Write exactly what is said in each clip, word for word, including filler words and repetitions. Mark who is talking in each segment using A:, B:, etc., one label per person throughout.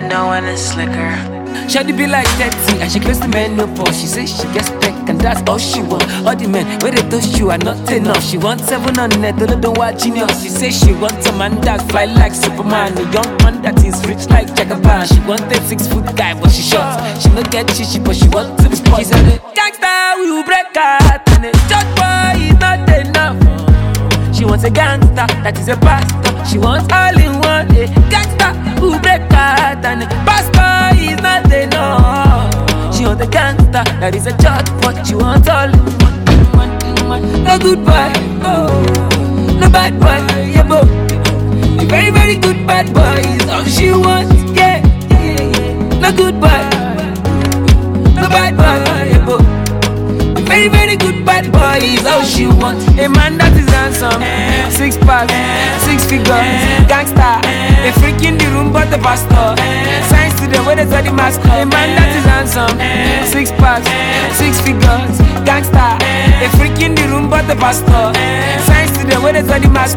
A: No one is slicker.
B: Shawty be like thirty and she close to menopause. She says she gets peck and that's all she want. All the men where they touch you are not enough. She wants seven on net, don't know what genius. She says she wants a man that fly like Superman, a young man that is rich like Jagaban. She wanted six foot guy but she short. She no get chichi but she wants to be sport. She said gangsta we will break out and a church boy is not enough. She wants a gangster that is a pastor. She wants all in one. A gangster who break out and a pastor is not enough. She wants a gangster that is a church, but she wants all in one. No good boy, oh, no bad boy, yeah, bo. A very very good bad boy is all she wants, yeah, yeah, yeah. No good boy, no bad boy, yeah, bo. Very, very good bad boy is all she wants. A man that is handsome, six pack, six figures, gangster. A freak in the room but the pastor. Signs to the way they the mask. A man that is handsome, six pack, six figures, gangster. A freak in the room but the pastor. Signs to the way they the mask.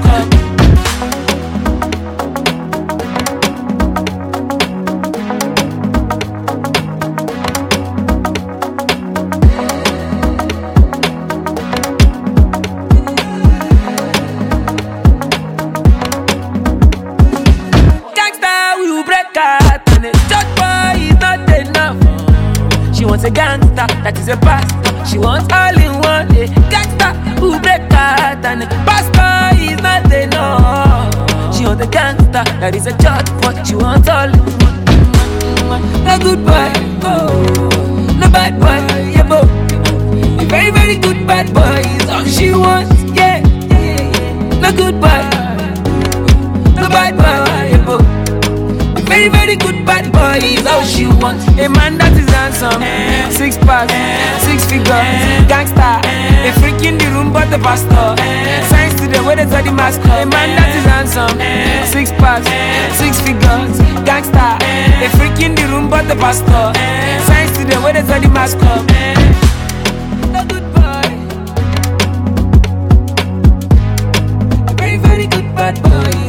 B: She wants a gangster that is a pastor. She wants all in one. A gangster who break out and a pastor is not enough. She wants a gangster that is a judge, but she wants all in one. No good boy, oh, no bad boy, yeah, bo. A very very good bad boy is all she wants, yeah, yeah, yeah. No good boy, no bad boy, yeah, bo. Very, very good bad boy is all she wants. A man that is handsome, six pack, six figures, gangster. A freak in the room but the pastor. Signs to the way they the mask. A man that is handsome, six pack, six figures, gangster. A freak in the room but the pastor. Signs to the way they the mask. No good boy. A very, very good bad boy.